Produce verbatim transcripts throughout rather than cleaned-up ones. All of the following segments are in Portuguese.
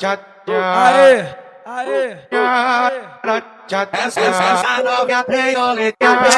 Aê, aê, aê. Essa novinha preto,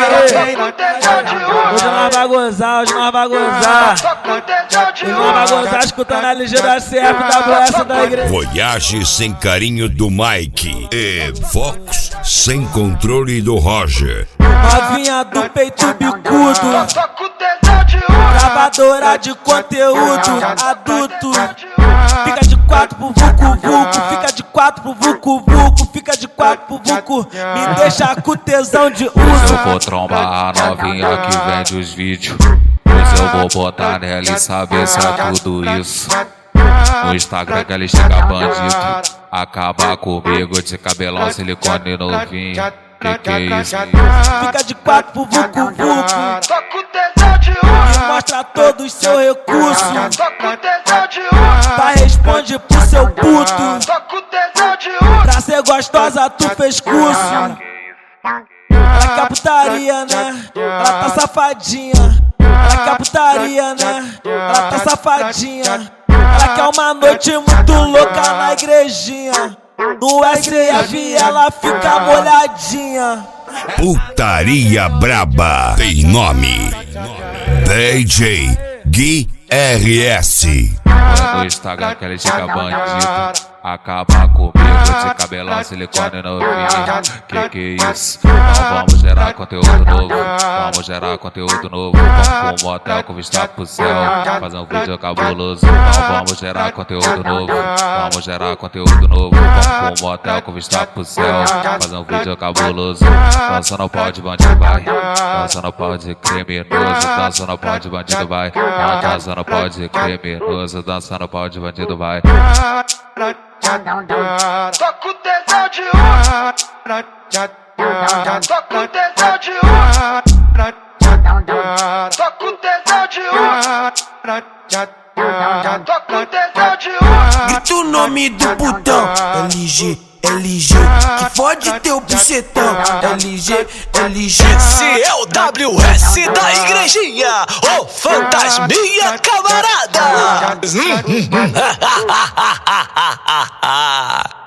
Hoje nós vai gozar, hoje nós vai gozar. Hoje nós vai gozar escutando a L G da C F W S da igreja. Voyage sem carinho do Mike e Vox sem controle do Roger. Novinha do peito bicudo, gravadora de conteúdo adulto. Fica de quatro pro vucu vucu, fica de quatro pro vucu vucu, fica de quatro pro vucu. Me deixa com tesão de uso. Eu vou trombar a novinha que vende os vídeos, pois eu vou botar nela e saber se é tudo isso. No Instagram que ela chega bandido, acaba comigo de cabelão, silicone novinho. Que que é isso? Fica de quatro pro vucu vucu, me mostra todo o seu recurso. Tá, responde pro seu puto. Pra ser gostosa tu fez curso. Ela quer putaria, né? Ela tá safadinha. Ela quer putaria, né? Ela tá safadinha. Ela quer uma noite muito louca na igrejinha. No S F ela fica molhadinha. Putaria braba tem nome: D J Gui R S. No Instagram que ela chega bandido, acaba comigo de cabelão, silicone novinho. Que que é isso? Então vamos gerar conteúdo novo, vamos gerar conteúdo novo. Vamos pro motel com vista pro céu, fazer um vídeo cabuloso. Então vamos gerar conteúdo novo, vamos gerar conteúdo novo. Vamos pro motel com vista pro céu, fazer um vídeo cabuloso. Dança no pau de bandido vai, dança no pau de criminoso, dança no pau de bandido vai, dança no pau de criminoso, dança no pau de bandido vai. Só com tesão de uso. Só com tesão de uso. Só com tesão de uso. Só com tesão de uso. Grita o nome do putão, L G, L G, que fode teu bucetão, L G, L G. Esse é o W S da igrejinha, ô fantasminha camarada.